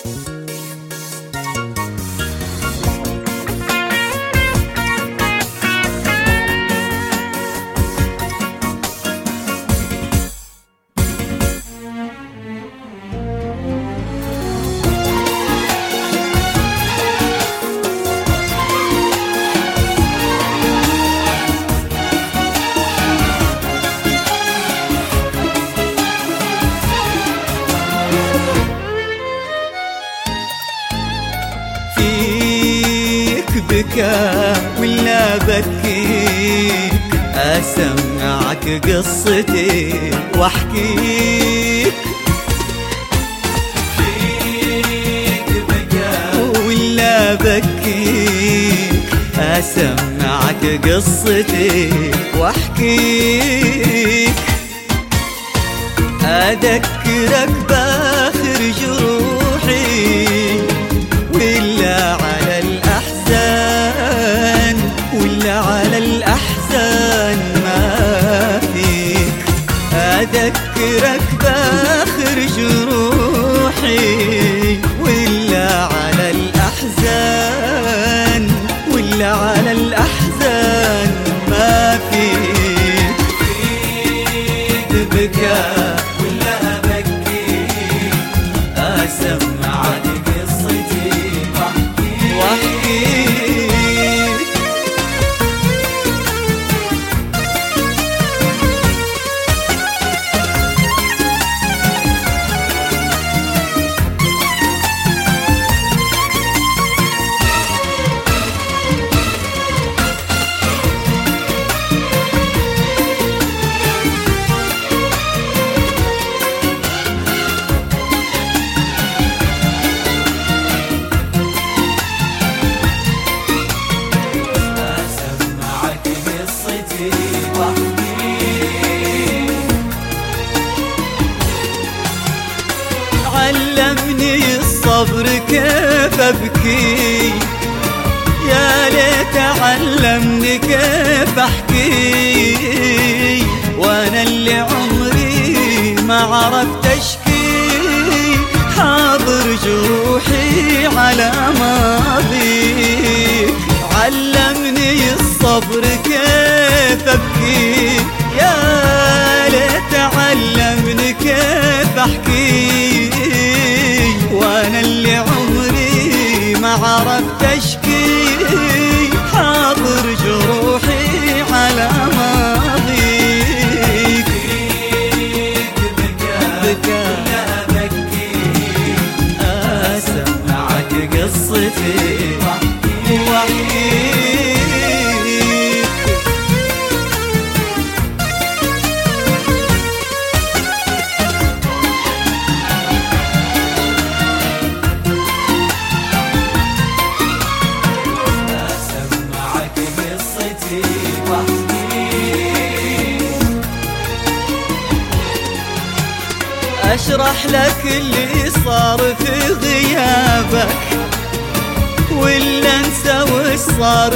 بكى ولا بكيك، أسمعك قصتي واحكيك. فيك بكى ولا بكيك، أسمعك قصتي واحكيك. أذكرك بآخر جروحي ولا على الأحزان، ولا على الأحزان ما فيك. أذكرك بآخر جروحي ولا على الأحزان، ولا على الأحزان ما فيك. فيك بكى ولا بكيك، أسمعك قصتي واحكيك. علمني الصبر كيف أبكي، يا ليت علمني كيف أحكي. وأنا اللي عمري ما عرفت أشكي، حاضر جروحي على ماضيك. علمني الصبر كيف أبكي، يا ليت علمني كيف أحكي. وأنا اللي عمري ما عرفت أشكي، حاضر جروحي على ماضيك. بكى ولا بكي، أسمعك قصتي واحكيك. أشرح لك اللي صار في غيابك، ولا انسى وش صار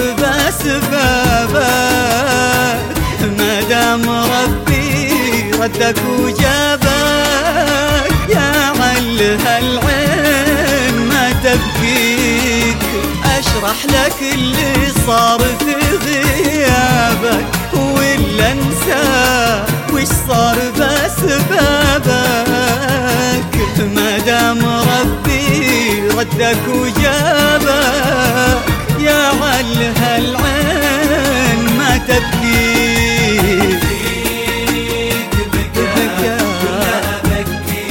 بأسبابك. ما دام ربي ردك وجابك، يا عل هالعين ما تبكيك. أشرح لك اللي صار في غيابك، ولا انسى وش صار بأسبابك. ما دام ربي ردك وجابك، يا عل هالعين ما تبكي. فيك بكى ولا بكي،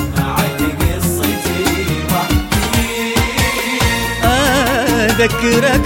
أسمعك قصتي واحكيك. أذكرك